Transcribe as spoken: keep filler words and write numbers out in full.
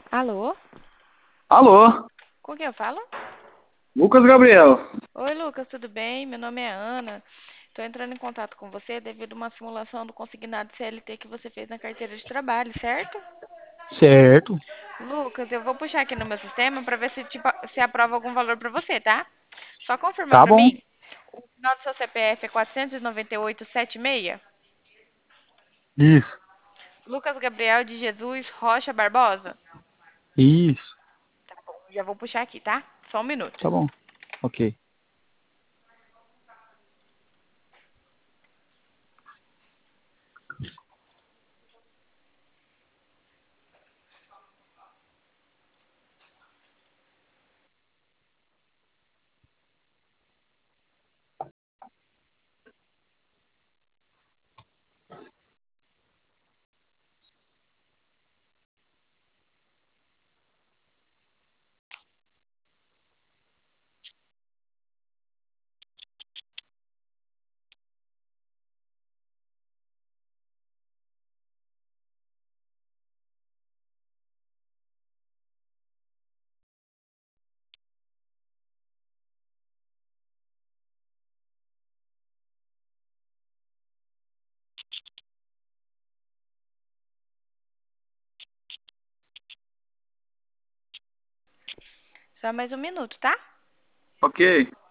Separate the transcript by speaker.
Speaker 1: Alô?
Speaker 2: Alô,
Speaker 1: Com quem eu falo?
Speaker 2: Lucas Gabriel.
Speaker 1: Oi, Lucas, tudo bem? Meu nome é Ana. Estou entrando em contato com você devido a uma simulação do consignado C L T que você fez na carteira de trabalho, certo?
Speaker 2: Certo,
Speaker 1: Lucas, eu vou puxar aqui no meu sistema para ver se, te, se aprova algum valor para você, tá? Só confirma
Speaker 2: tá
Speaker 1: para
Speaker 2: bom.
Speaker 1: mim. O final do seu C P F é quatrocentos e noventa e oito setenta e seis?
Speaker 2: Isso,
Speaker 1: Lucas Gabriel de Jesus Rocha Barbosa?
Speaker 2: isso,
Speaker 1: Já vou puxar aqui, tá? Só um minuto.
Speaker 2: tá bom. Ok.
Speaker 1: Só mais um minuto, tá?
Speaker 2: Ok.